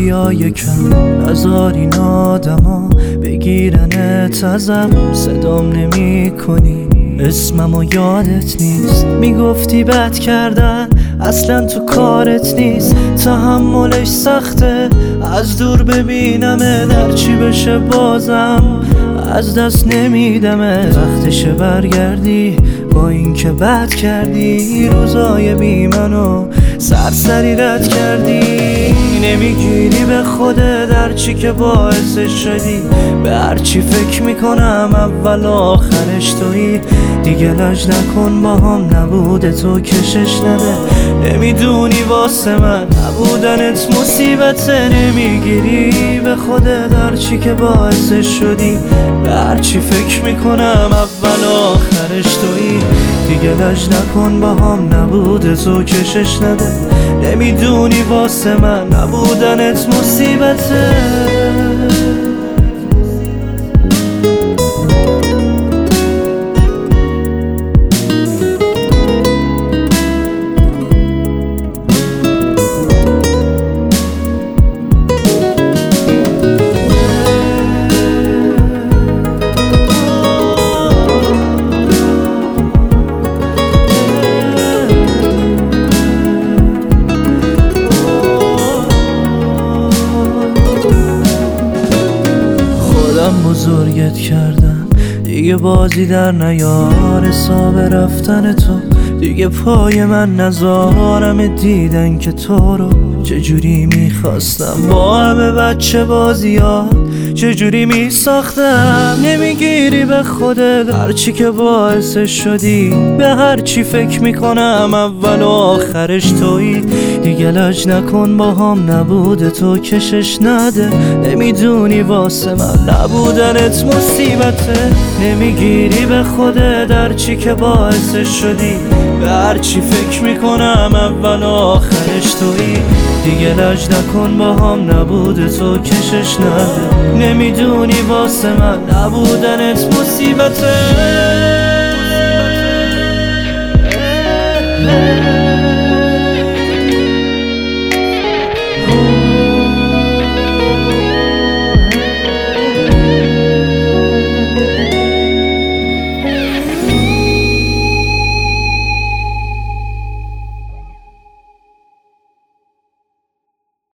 بازیای کم نذار این آدما بگیرنت ازم. صدام نمی کنی، اسممو یادت نیست. میگفتی بد کردن اصلا تو کارت نیست. تحملش سخته از دور ببینمه، در چی بشه بازم از دست نمیدمه. وقتشه برگردی با این که بد کردی، روزای بی منو سرسری رد کردی. نمیگیری به خودت در چی که باعثش شدی، به هرچی فکر میکنم اول آخرش تویی. دیگه لج نکن با هم نبوده تو کشش نده. نمیدونی واسه من نبودنت مصیبته. نمیگیری به خودت در چی که باعثش شدی، به هرچی فکر میکنم اول آخرش تویی. دیگه لج نکن با هم نبوده تو کشش نده. نمیدونی واسه من نبودنت مصیبته. بزرگت کردم دیگه بازی در نیار حساب رفتن تو. دیگه پای من نذارم دیدن که تو رو چجوری میخواستم. با همه بچه بازیات چجوری میساختم. نمیگیری به خودت هرچی که باعثش شدی، به هرچی فکر میکنم اول و آخرش تویی. دیگه لج نکن با هم نبوده تو کشش نده. نمیدونی واسه من نبودنت مصیبته. نمیگیری به خودت هرچی که باعثش شدی، به هرچی فکر میکنم اول و آخرش تویی. دیگه لج نکن با هم نبوده تو کشش نده. نمیدونی واسه من نبودنت مصیبته.